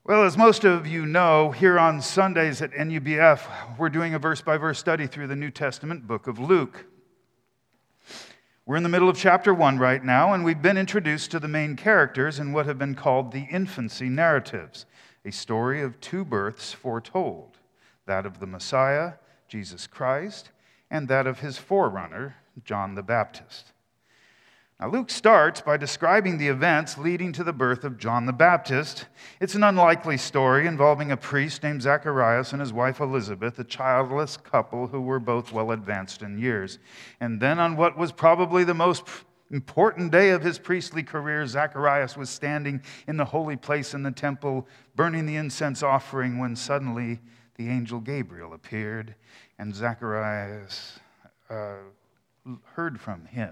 Well, as most of you know, here on Sundays at NUBF, we're doing a verse-by-verse study through the New Testament book of Luke. We're in the middle of chapter 1 right now, and we've been introduced to the main characters in what have been called the infancy narratives, a story of two births foretold, that of the Messiah, Jesus Christ, and that of his forerunner, John the Baptist. Now, Luke starts by describing the events leading to the birth of John the Baptist. It's an unlikely story involving a priest named Zacharias and his wife Elizabeth, a childless couple who were both well advanced in years. And then on what was probably the most important day of his priestly career, Zacharias was standing in the holy place in the temple, burning the incense offering, when suddenly the angel Gabriel appeared, and Zacharias heard from him.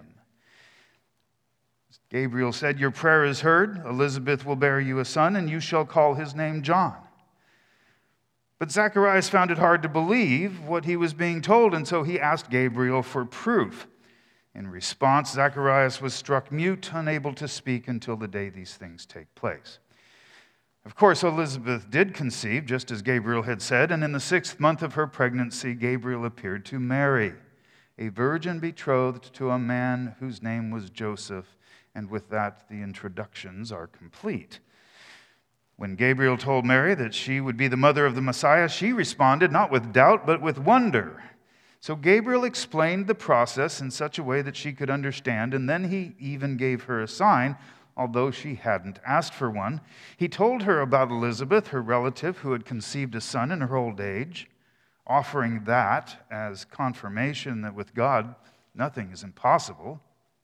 Gabriel said, "Your prayer is heard. Elizabeth will bear you a son, and you shall call his name John." But Zacharias found it hard to believe what he was being told, and so he asked Gabriel for proof. In response, Zacharias was struck mute, unable to speak until the day these things take place. Of course, Elizabeth did conceive, just as Gabriel had said, and in the 6th month of her pregnancy, Gabriel appeared to Mary, a virgin betrothed to a man whose name was Joseph. And with that, the introductions are complete. When Gabriel told Mary that she would be the mother of the Messiah, she responded not with doubt, but with wonder. So Gabriel explained the process in such a way that she could understand, and then he even gave her a sign, although she hadn't asked for one. He told her about Elizabeth, her relative, who had conceived a son in her old age, offering that as confirmation that with God, nothing is impossible.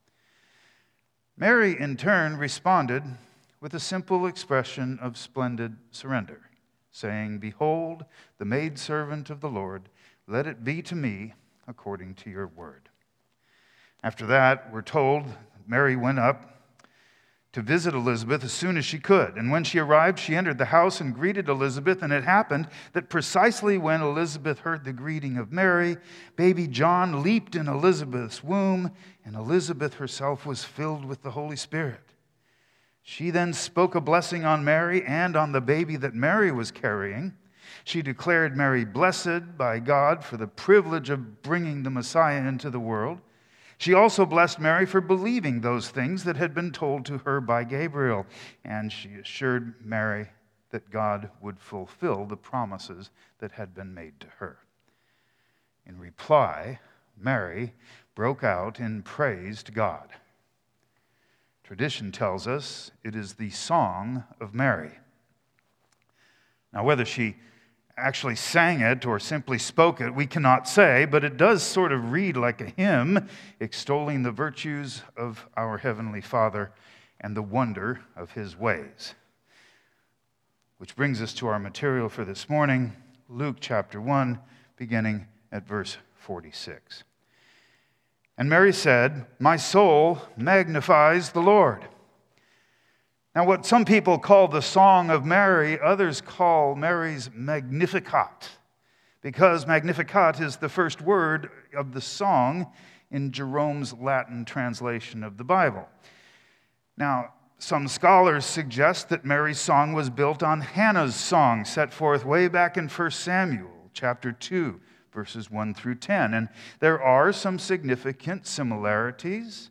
Mary, in turn, responded with a simple expression of splendid surrender, saying, "Behold, the maidservant of the Lord, let it be to me according to your word." After that, we're told Mary went up to visit Elizabeth as soon as she could. And when she arrived, she entered the house and greeted Elizabeth. And it happened that precisely when Elizabeth heard the greeting of Mary, baby John leaped in Elizabeth's womb, and Elizabeth herself was filled with the Holy Spirit. She then spoke a blessing on Mary and on the baby that Mary was carrying. She declared Mary blessed by God for the privilege of bringing the Messiah into the world. She also blessed Mary for believing those things that had been told to her by Gabriel, and she assured Mary that God would fulfill the promises that had been made to her. In reply, Mary broke out in praise to God. Tradition tells us it is the Song of Mary. Now, whether she actually sang it or simply spoke it, we cannot say, but it does sort of read like a hymn, extolling the virtues of our Heavenly Father and the wonder of his ways. Which brings us to our material for this morning, Luke chapter 1, beginning at verse 46. And Mary said, "My soul magnifies the Lord." Now, what some people call the Song of Mary, others call Mary's Magnificat, because Magnificat is the first word of the song in Jerome's Latin translation of the Bible. Now, some scholars suggest that Mary's song was built on Hannah's song, set forth way back in 1 Samuel chapter 2, verses 1 through 10. And there are some significant similarities.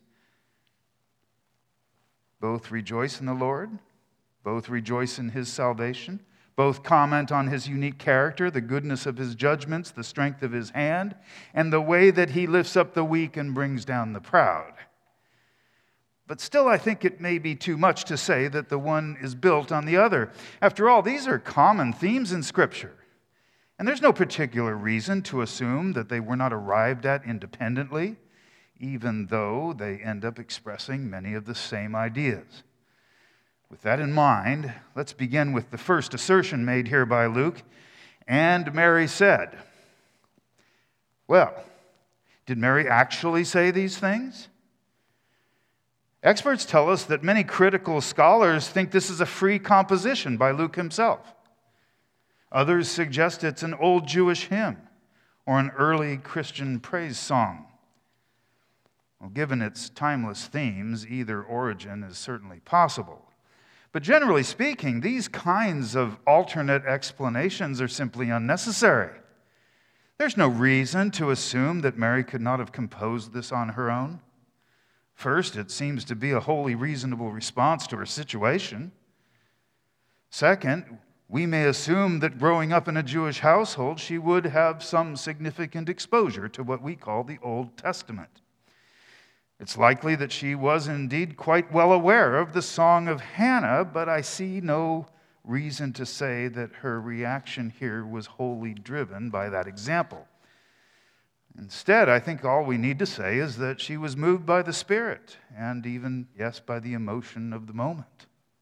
Both rejoice in the Lord, both rejoice in his salvation, both comment on his unique character, the goodness of his judgments, the strength of his hand, and the way that he lifts up the weak and brings down the proud. But still, I think it may be too much to say that the one is built on the other. After all, these are common themes in Scripture, and there's no particular reason to assume that they were not arrived at independently, even though they end up expressing many of the same ideas. With that in mind, let's begin with the first assertion made here by Luke. And Mary said. Well, did Mary actually say these things? Experts tell us that many critical scholars think this is a free composition by Luke himself. Others suggest it's an old Jewish hymn or an early Christian praise song. Well, given its timeless themes, either origin is certainly possible. But generally speaking, these kinds of alternate explanations are simply unnecessary. There's no reason to assume that Mary could not have composed this on her own. First, it seems to be a wholly reasonable response to her situation. Second, we may assume that growing up in a Jewish household, she would have some significant exposure to what we call the Old Testament. It's likely that she was indeed quite well aware of the Song of Hannah, but I see no reason to say that her reaction here was wholly driven by that example. Instead, I think all we need to say is that she was moved by the Spirit and even, yes, by the emotion of the moment.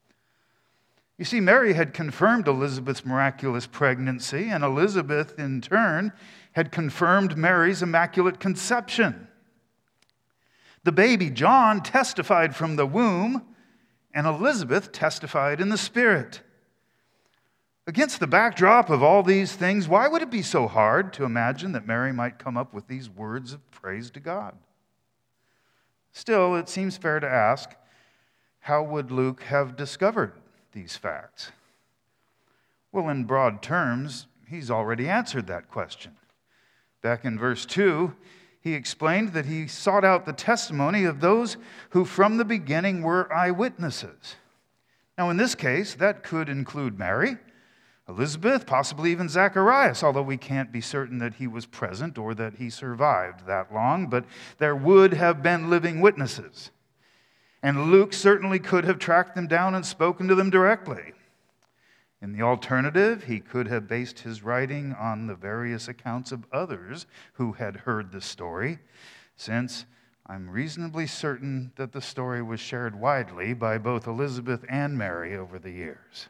You see, Mary had confirmed Elizabeth's miraculous pregnancy, and Elizabeth, in turn, had confirmed Mary's immaculate conception. The baby John testified from the womb, and Elizabeth testified in the Spirit. Against the backdrop of all these things, why would it be so hard to imagine that Mary might come up with these words of praise to God? Still, it seems fair to ask, how would Luke have discovered these facts? Well, in broad terms, he's already answered that question. Back in verse 2, he explained that he sought out the testimony of those who from the beginning were eyewitnesses. Now, in this case, that could include Mary, Elizabeth, possibly even Zacharias, although we can't be certain that he was present or that he survived that long, but there would have been living witnesses. And Luke certainly could have tracked them down and spoken to them directly. In the alternative, he could have based his writing on the various accounts of others who had heard the story, since I'm reasonably certain that the story was shared widely by both Elizabeth and Mary over the years.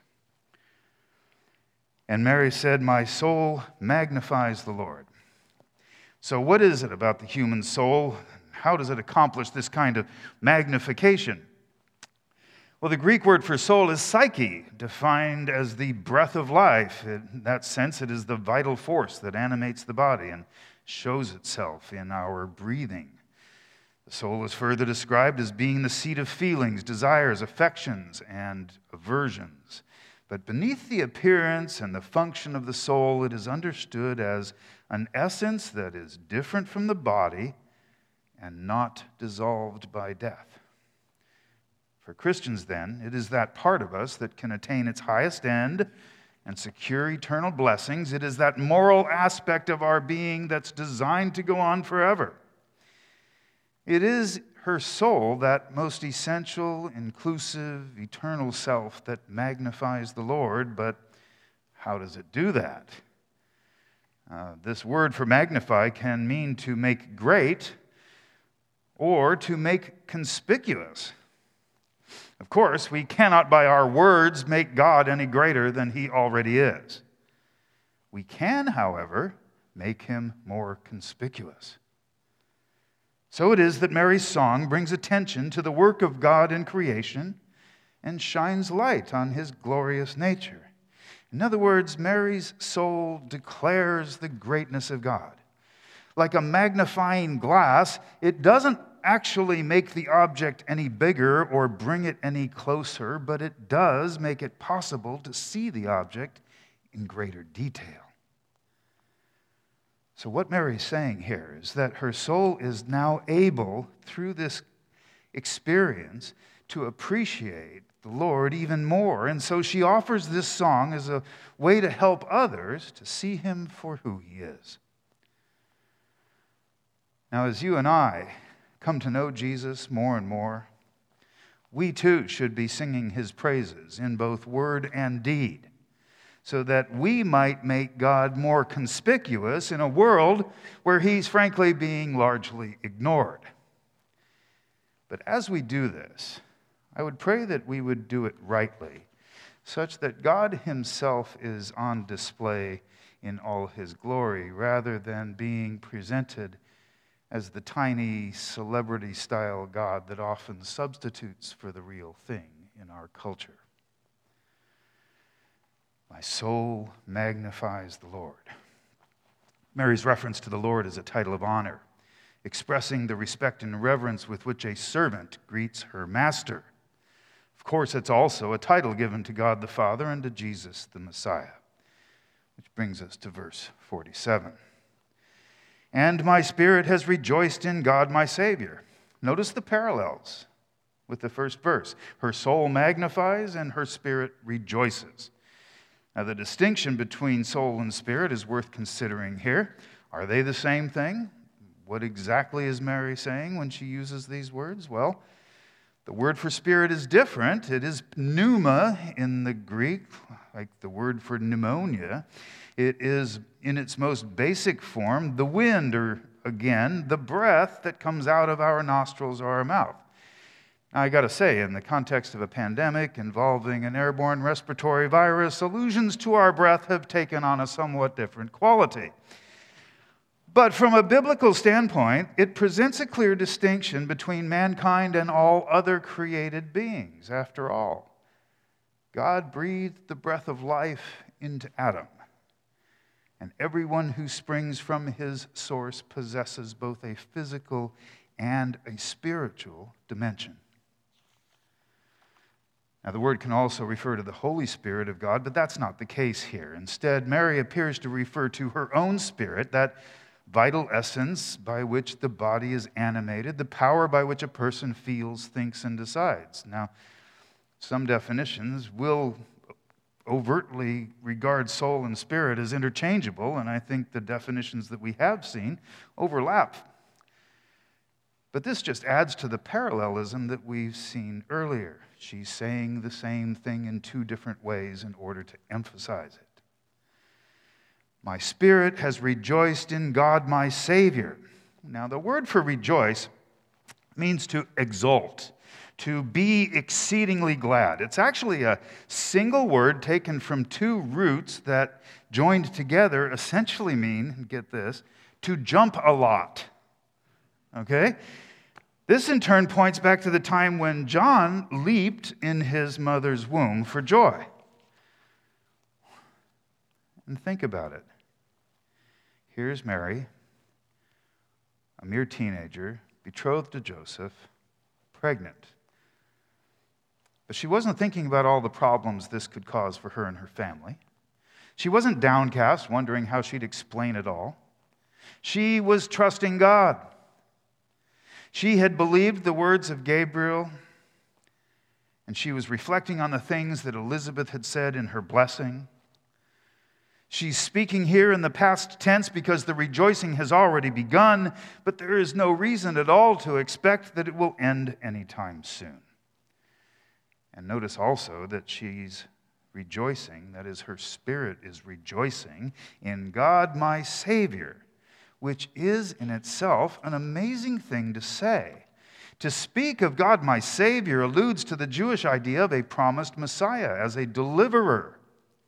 And Mary said, "My soul magnifies the Lord." So what is it about the human soul? How does it accomplish this kind of magnification? Well, the Greek word for soul is psyche, defined as the breath of life. In that sense, it is the vital force that animates the body and shows itself in our breathing. The soul is further described as being the seat of feelings, desires, affections, and aversions. But beneath the appearance and the function of the soul, it is understood as an essence that is different from the body and not dissolved by death. For Christians, then, it is that part of us that can attain its highest end and secure eternal blessings. It is that moral aspect of our being that's designed to go on forever. It is her soul, that most essential, inclusive, eternal self that magnifies the Lord. But how does it do that? This word for magnify can mean to make great or to make conspicuous. Of course, we cannot by our words make God any greater than he already is. We can, however, make him more conspicuous. So it is that Mary's song brings attention to the work of God in creation and shines light on his glorious nature. In other words, Mary's soul declares the greatness of God. Like a magnifying glass, it doesn't actually make the object any bigger or bring it any closer, but it does make it possible to see the object in greater detail. So what Mary's saying here is that her soul is now able, through this experience, to appreciate the Lord even more. And so she offers this song as a way to help others to see him for who he is. Now, as you and I come to know Jesus more and more, we too should be singing his praises in both word and deed, so that we might make God more conspicuous in a world where he's frankly being largely ignored. But as we do this, I would pray that we would do it rightly, such that God himself is on display in all his glory, rather than being presented as the tiny celebrity-style God that often substitutes for the real thing in our culture. My soul magnifies the Lord. Mary's reference to the Lord is a title of honor, expressing the respect and reverence with which a servant greets her master. Of course, it's also a title given to God the Father and to Jesus the Messiah. Which brings us to verse 47. And my spirit has rejoiced in God my Savior. Notice the parallels with the first verse. Her soul magnifies and her spirit rejoices. Now, the distinction between soul and spirit is worth considering here. Are they the same thing? What exactly is Mary saying when she uses these words? Well, the word for spirit is different. It is pneuma in the Greek, like the word for pneumonia. It is, in its most basic form, the wind, or again, the breath that comes out of our nostrils or our mouth. Now, I got to say, in the context of a pandemic involving an airborne respiratory virus, allusions to our breath have taken on a somewhat different quality. But from a biblical standpoint, it presents a clear distinction between mankind and all other created beings. After all, God breathed the breath of life into Adam, and everyone who springs from his source possesses both a physical and a spiritual dimension. Now, the word can also refer to the Holy Spirit of God, but that's not the case here. Instead, Mary appears to refer to her own spirit, that vital essence by which the body is animated, the power by which a person feels, thinks, and decides. Now, some definitions will overtly regard soul and spirit as interchangeable, and I think the definitions that we have seen overlap. But this just adds to the parallelism that we've seen earlier. She's saying the same thing in two different ways in order to emphasize it. My spirit has rejoiced in God my Savior. Now, the word for rejoice means to exult, to be exceedingly glad. It's actually a single word taken from two roots that joined together essentially mean, get this, to jump a lot. Okay? This in turn points back to the time when John leaped in his mother's womb for joy. And think about it. Here's Mary, a mere teenager, betrothed to Joseph, pregnant. But she wasn't thinking about all the problems this could cause for her and her family. She wasn't downcast, wondering how she'd explain it all. She was trusting God. She had believed the words of Gabriel, and she was reflecting on the things that Elizabeth had said in her blessing. She's speaking here in the past tense because the rejoicing has already begun, but there is no reason at all to expect that it will end anytime soon. And notice also that she's rejoicing, that is, her spirit is rejoicing in God my Savior, which is in itself an amazing thing to say. To speak of God my Savior alludes to the Jewish idea of a promised Messiah as a deliverer.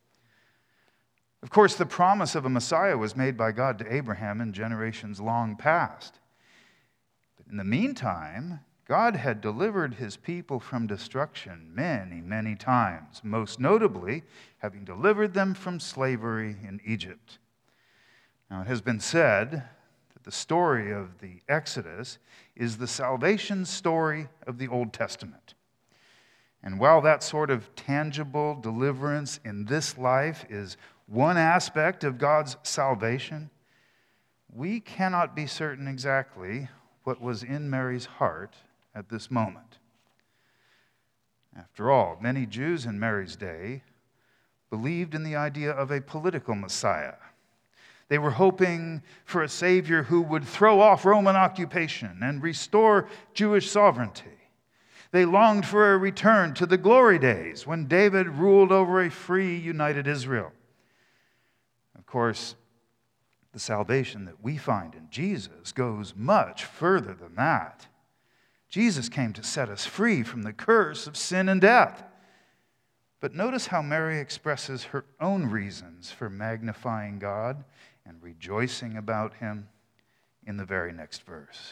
Of course, the promise of a Messiah was made by God to Abraham in generations long past. But in the meantime, God had delivered his people from destruction many, many times, most notably having delivered them from slavery in Egypt. Now, it has been said that the story of the Exodus is the salvation story of the Old Testament. And while that sort of tangible deliverance in this life is one aspect of God's salvation, we cannot be certain exactly what was in Mary's heart at this moment. After all, many Jews in Mary's day believed in the idea of a political Messiah. They were hoping for a Savior who would throw off Roman occupation and restore Jewish sovereignty. They longed for a return to the glory days when David ruled over a free, united Israel. Of course, the salvation that we find in Jesus goes much further than that. Jesus came to set us free from the curse of sin and death. But notice how Mary expresses her own reasons for magnifying God and rejoicing about him in the very next verse.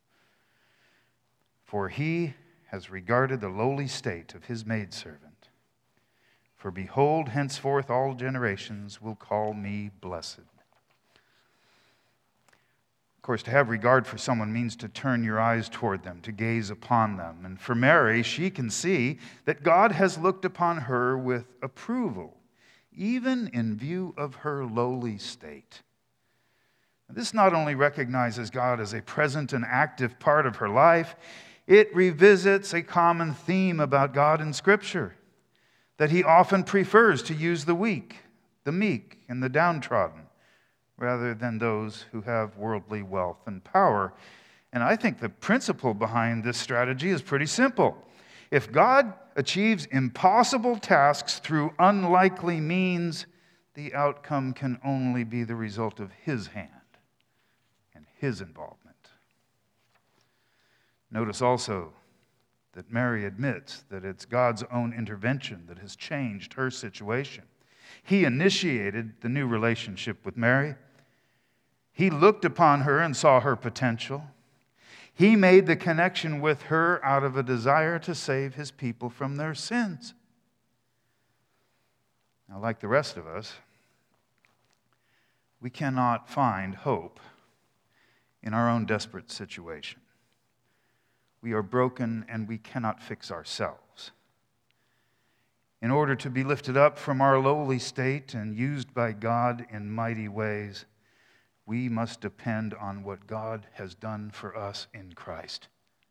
For he has regarded the lowly state of his maidservant. For behold, henceforth all generations will call me blessed. Of course, to have regard for someone means to turn your eyes toward them, to gaze upon them. And for Mary, she can see that God has looked upon her with approval, even in view of her lowly state. This not only recognizes God as a present and active part of her life, it revisits a common theme about God in Scripture, that He often prefers to use the weak, the meek, and the downtrodden, rather than those who have worldly wealth and power. And I think the principle behind this strategy is pretty simple. If God achieves impossible tasks through unlikely means, the outcome can only be the result of His hand and His involvement. Notice also that Mary admits that it's God's own intervention that has changed her situation. He initiated the new relationship with Mary. He looked upon her and saw her potential. He made the connection with her out of a desire to save His people from their sins. Now, like the rest of us, we cannot find hope in our own desperate situation. We are broken and we cannot fix ourselves. In order to be lifted up from our lowly state and used by God in mighty ways, we must depend on what God has done for us in Christ.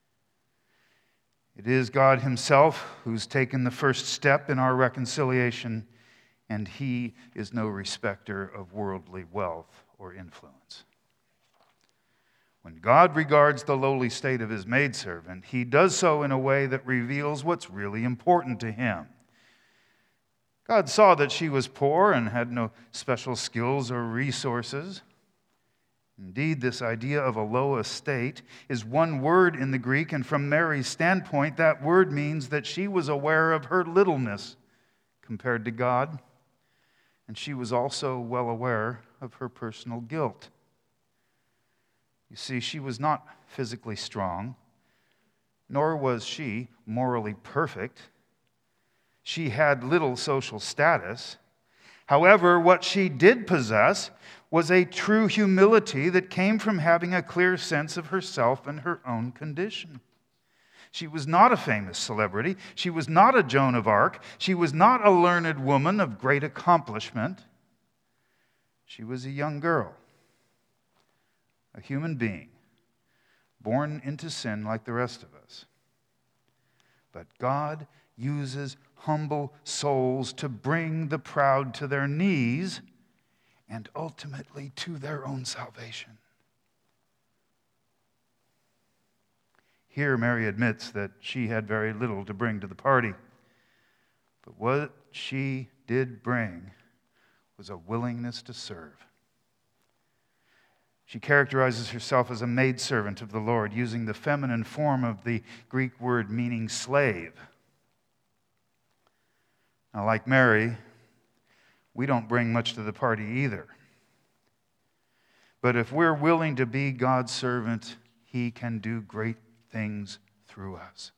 It is God Himself who's taken the first step in our reconciliation, and He is no respecter of worldly wealth or influence. When God regards the lowly state of His maidservant, He does so in a way that reveals what's really important to Him. God saw that she was poor and had no special skills or resources. Indeed, this idea of a low estate is one word in the Greek, and from Mary's standpoint, that word means that she was aware of her littleness compared to God, and she was also well aware of her personal guilt. You see, she was not physically strong, nor was she morally perfect. She had little social status. However, what she did possess was a true humility that came from having a clear sense of herself and her own condition. She was not a famous celebrity. She was not a Joan of Arc. She was not a learned woman of great accomplishment. She was a young girl, a human being, born into sin like the rest of us. But God uses humble souls to bring the proud to their knees and ultimately to their own salvation. Here, Mary admits that she had very little to bring to the party, but what she did bring was a willingness to serve. She characterizes herself as a maidservant of the Lord, using the feminine form of the Greek word meaning slave. Now, like Mary, we don't bring much to the party either. But if we're willing to be God's servant, He can do great things through us.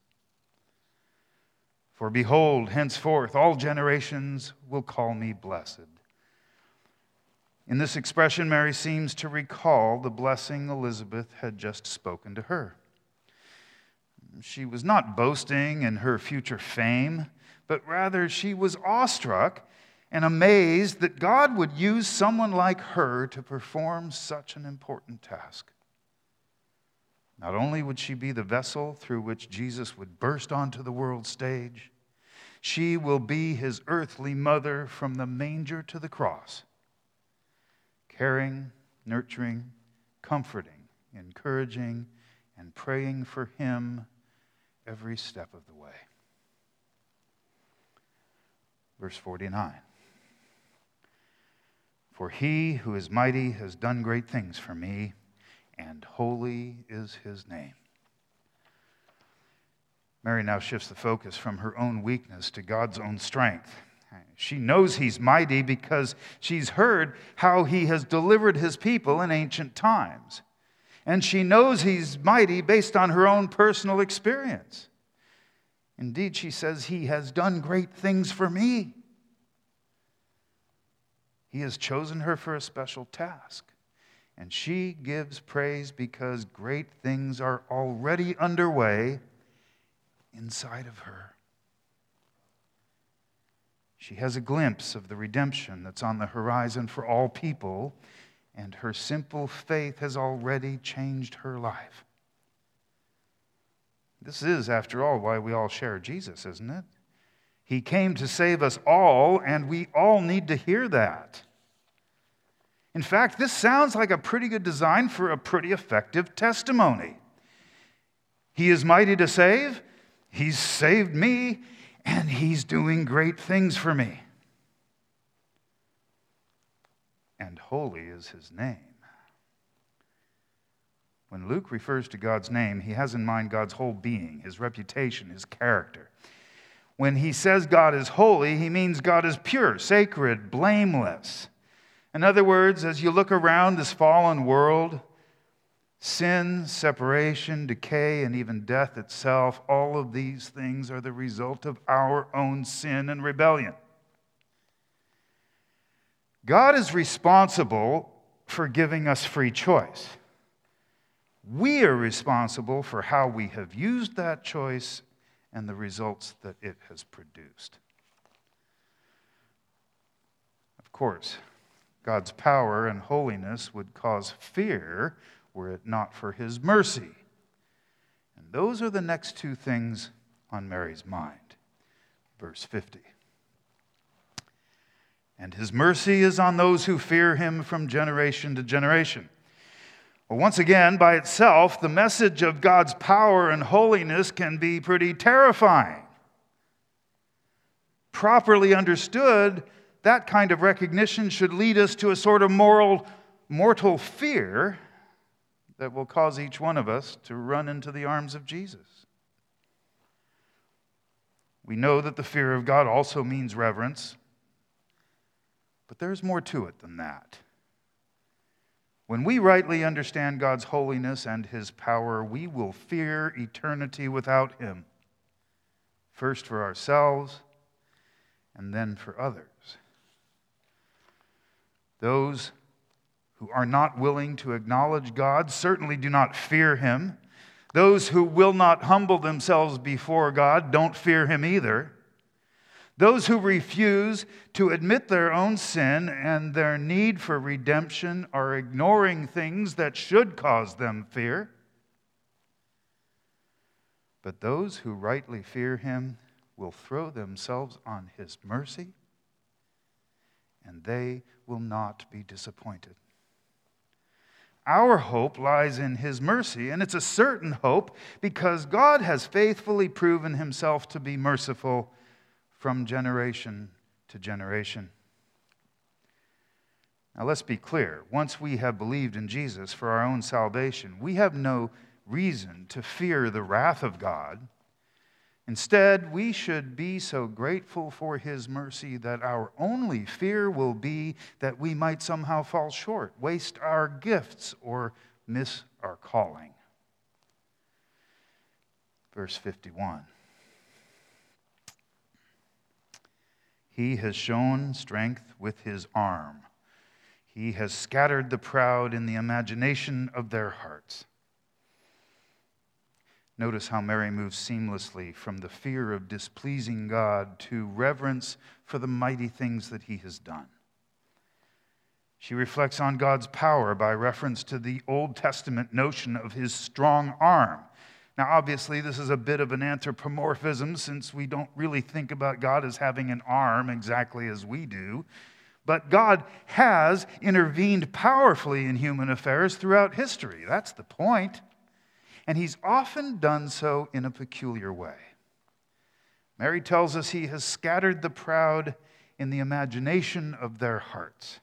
For behold, henceforth all generations will call me blessed. In this expression, Mary seems to recall the blessing Elizabeth had just spoken to her. She was not boasting in her future fame, but rather she was awestruck and amazed that God would use someone like her to perform such an important task. Not only would she be the vessel through which Jesus would burst onto the world stage, she will be His earthly mother from the manger to the cross, caring, nurturing, comforting, encouraging, and praying for Him every step of the way. Verse 49. For He who is mighty has done great things for me, and holy is His name. Mary now shifts the focus from her own weakness to God's own strength. She knows He's mighty because she's heard how He has delivered His people in ancient times. And she knows He's mighty based on her own personal experience. Indeed, she says, He has done great things for me. He has chosen her for a special task. And she gives praise because great things are already underway inside of her. She has a glimpse of the redemption that's on the horizon for all people, and her simple faith has already changed her life. This is, after all, why we all share Jesus, isn't it? He came to save us all, and we all need to hear that. In fact, this sounds like a pretty good design for a pretty effective testimony. He is mighty to save, He's saved me, and He's doing great things for me. And holy is His name. When Luke refers to God's name, he has in mind God's whole being, His reputation, His character. When he says God is holy, he means God is pure, sacred, blameless. In other words, as you look around this fallen world, sin, separation, decay, and even death itself, all of these things are the result of our own sin and rebellion. God is responsible for giving us free choice. We are responsible for how we have used that choice and the results that it has produced. Of course, God's power and holiness would cause fear were it not for His mercy. And those are the next two things on Mary's mind. Verse 50. And His mercy is on those who fear Him from generation to generation. Well, once again, by itself, the message of God's power and holiness can be pretty terrifying. Properly understood, that kind of recognition should lead us to a sort of mortal fear that will cause each one of us to run into the arms of Jesus. We know that the fear of God also means reverence, but there's more to it than that. When we rightly understand God's holiness and His power, we will fear eternity without Him, first for ourselves and then for others. Those who are not willing to acknowledge God certainly do not fear Him. Those who will not humble themselves before God don't fear Him either. Those who refuse to admit their own sin and their need for redemption are ignoring things that should cause them fear. But those who rightly fear Him will throw themselves on His mercy, and they will not be disappointed. Our hope lies in His mercy, and it's a certain hope because God has faithfully proven Himself to be merciful from generation to generation. Now let's be clear. Once we have believed in Jesus for our own salvation, we have no reason to fear the wrath of God. Instead, we should be so grateful for His mercy that our only fear will be that we might somehow fall short, waste our gifts, or miss our calling. Verse 51. He has shown strength with His arm. He has scattered the proud in the imagination of their hearts. Notice how Mary moves seamlessly from the fear of displeasing God to reverence for the mighty things that He has done. She reflects on God's power by reference to the Old Testament notion of His strong arm. Now, obviously, this is a bit of an anthropomorphism since we don't really think about God as having an arm exactly as we do. But God has intervened powerfully in human affairs throughout history. That's the point. And He's often done so in a peculiar way. Mary tells us He has scattered the proud in the imagination of their hearts.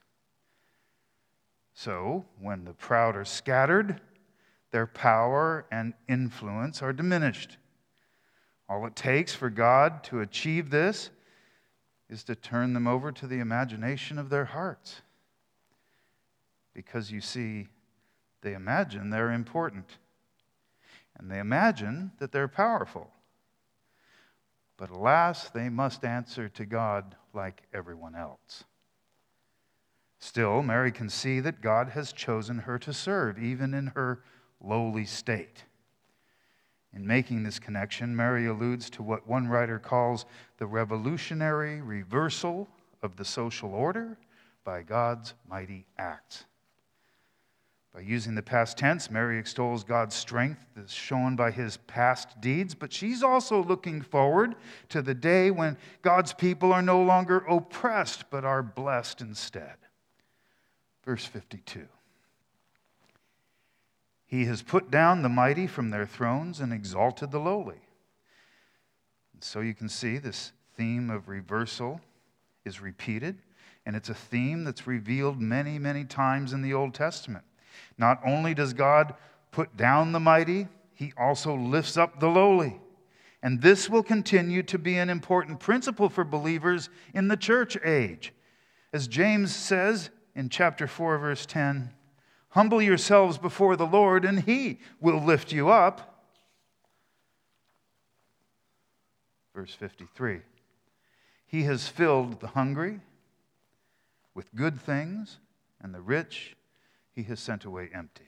So, when the proud are scattered, their power and influence are diminished. All it takes for God to achieve this is to turn them over to the imagination of their hearts. Because you see, they imagine they're important. And they imagine that they're powerful. But alas, they must answer to God like everyone else. Still, Mary can see that God has chosen her to serve, even in her lowly state. In making this connection, Mary alludes to what one writer calls the revolutionary reversal of the social order by God's mighty acts. By using the past tense, Mary extols God's strength as shown by his past deeds, but she's also looking forward to the day when God's people are no longer oppressed, but are blessed instead. Verse 52. He has put down the mighty from their thrones and exalted the lowly. And so you can see this theme of reversal is repeated, and it's a theme that's revealed many, many times in the Old Testament. Not only does God put down the mighty, he also lifts up the lowly. And this will continue to be an important principle for believers in the church age. As James says in chapter 4, verse 10, humble yourselves before the Lord, and he will lift you up. Verse 53, he has filled the hungry with good things, and the rich he has sent away empty.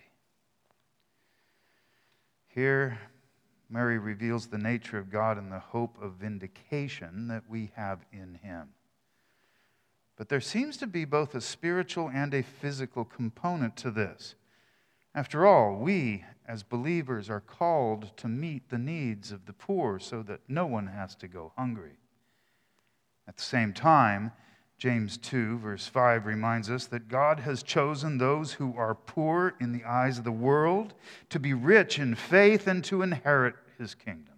Here, Mary reveals the nature of God and the hope of vindication that we have in him. But there seems to be both a spiritual and a physical component to this. After all, we, as believers, are called to meet the needs of the poor so that no one has to go hungry. At the same time, James 2, verse 5 reminds us that God has chosen those who are poor in the eyes of the world to be rich in faith and to inherit his kingdom.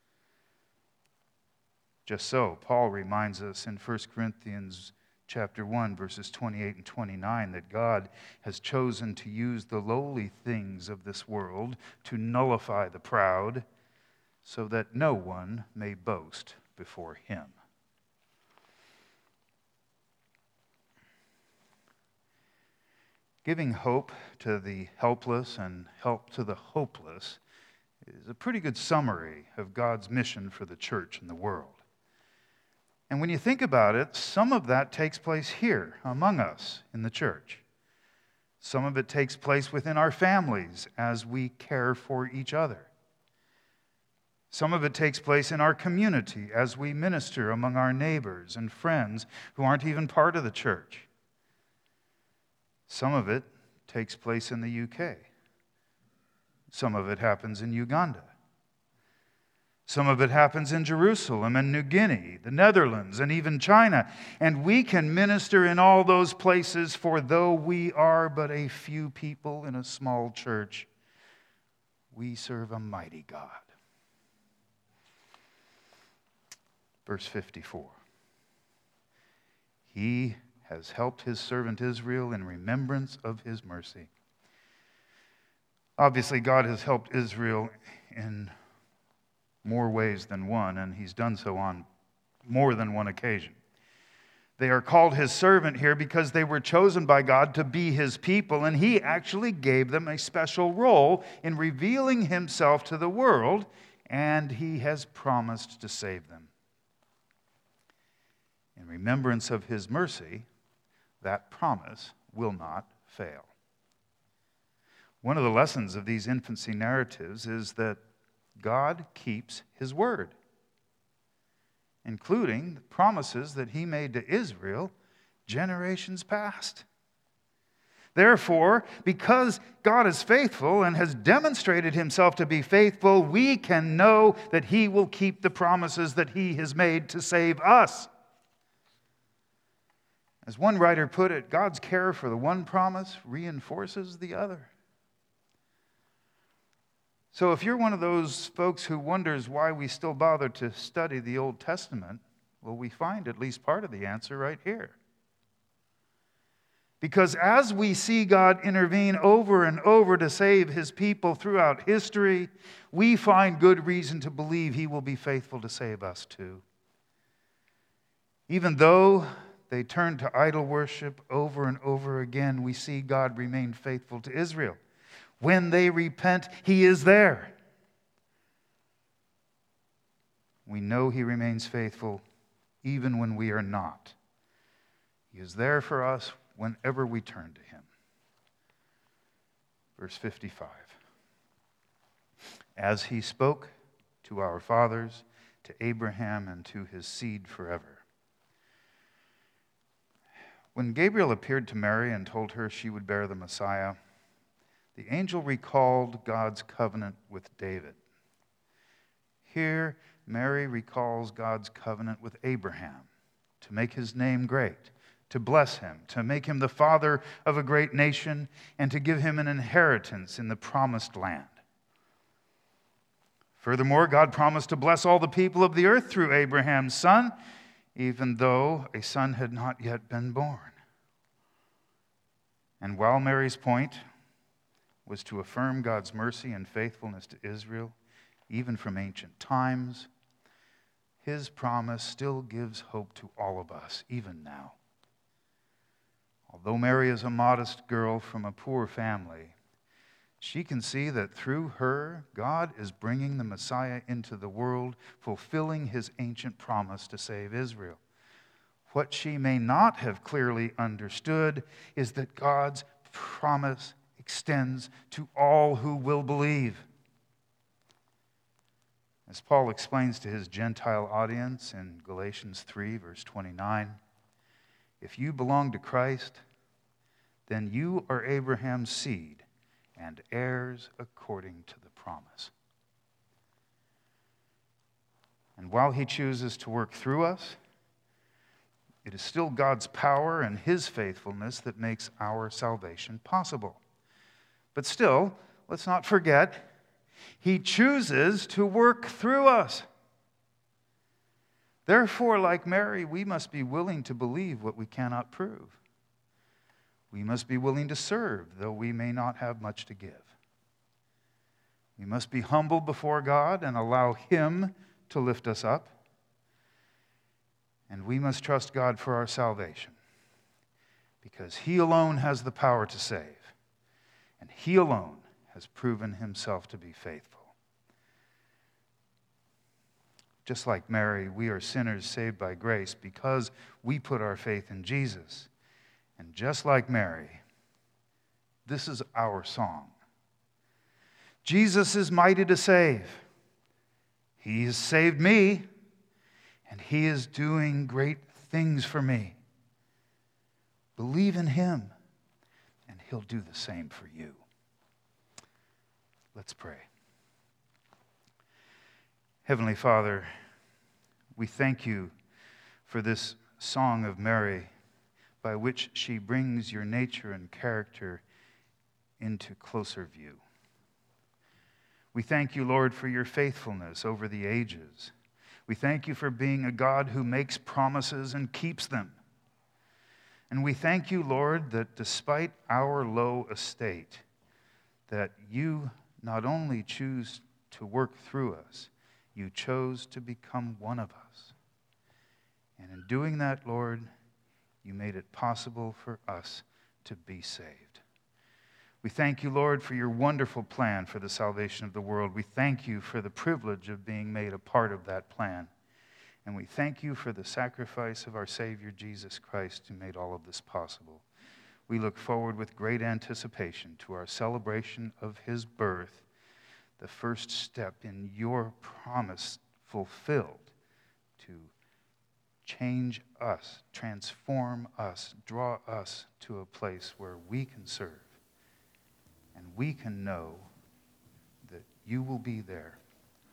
Just so, Paul reminds us in 1 Corinthians chapter 1, verses 28 and 29, that God has chosen to use the lowly things of this world to nullify the proud, so that no one may boast before him. Giving hope to the helpless and help to the hopeless is a pretty good summary of God's mission for the church and the world. And when you think about it, some of that takes place here among us in the church. Some of it takes place within our families as we care for each other. Some of it takes place in our community as we minister among our neighbors and friends who aren't even part of the church. Some of it takes place in the UK. Some of it happens in Uganda. Some of it happens in Jerusalem and New Guinea, the Netherlands, and even China. And we can minister in all those places, for though we are but a few people in a small church, we serve a mighty God. Verse 54. He has helped his servant Israel in remembrance of his mercy. Obviously, God has helped Israel in more ways than one, and he's done so on more than one occasion. They are called his servant here because they were chosen by God to be his people, and he actually gave them a special role in revealing himself to the world, and he has promised to save them. In remembrance of his mercy, that promise will not fail. One of the lessons of these infancy narratives is that God keeps his word, including the promises that he made to Israel generations past. Therefore, because God is faithful and has demonstrated himself to be faithful, we can know that he will keep the promises that he has made to save us. As one writer put it, God's care for the one promise reinforces the other. So if you're one of those folks who wonders why we still bother to study the Old Testament, well, we find at least part of the answer right here. Because as we see God intervene over and over to save his people throughout history, we find good reason to believe he will be faithful to save us too. Even though they turned to idol worship over and over again, we see God remain faithful to Israel. When they repent, he is there. We know he remains faithful even when we are not. He is there for us whenever we turn to him. Verse 55. As he spoke to our fathers, to Abraham, and to his seed forever. When Gabriel appeared to Mary and told her she would bear the Messiah, the angel recalled God's covenant with David. Here, Mary recalls God's covenant with Abraham to make his name great, to bless him, to make him the father of a great nation, and to give him an inheritance in the promised land. Furthermore, God promised to bless all the people of the earth through Abraham's son, even though a son had not yet been born. And while Mary's point was to affirm God's mercy and faithfulness to Israel, even from ancient times, his promise still gives hope to all of us, even now. Although Mary is a modest girl from a poor family, she can see that through her, God is bringing the Messiah into the world, fulfilling his ancient promise to save Israel. What she may not have clearly understood is that God's promise extends to all who will believe. As Paul explains to his Gentile audience in Galatians 3, verse 29, if you belong to Christ, then you are Abraham's seed and heirs according to the promise. And while he chooses to work through us, it is still God's power and his faithfulness that makes our salvation possible. But still, let's not forget, he chooses to work through us. Therefore, like Mary, we must be willing to believe what we cannot prove. We must be willing to serve, though we may not have much to give. We must be humble before God and allow him to lift us up. And we must trust God for our salvation, because he alone has the power to save, and he alone has proven himself to be faithful. Just like Mary, we are sinners saved by grace because we put our faith in Jesus. And just like Mary, this is our song. Jesus is mighty to save. He has saved me, and he is doing great things for me. Believe in him, and he'll do the same for you. Let's pray. Heavenly Father, we thank you for this song of Mary, by which she brings your nature and character into closer view. We thank you, Lord, for your faithfulness over the ages. We thank you for being a God who makes promises and keeps them. And we thank you, Lord, that despite our low estate, that you not only choose to work through us, you chose to become one of us. And in doing that, Lord, you made it possible for us to be saved. We thank you, Lord, for your wonderful plan for the salvation of the world. We thank you for the privilege of being made a part of that plan. And we thank you for the sacrifice of our Savior, Jesus Christ, who made all of this possible. We look forward with great anticipation to our celebration of his birth, the first step in your promise fulfilled to change us, transform us, draw us to a place where we can serve and we can know that you will be there.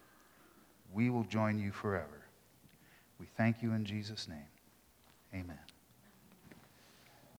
We will join you forever. We thank you in Jesus' name. Amen.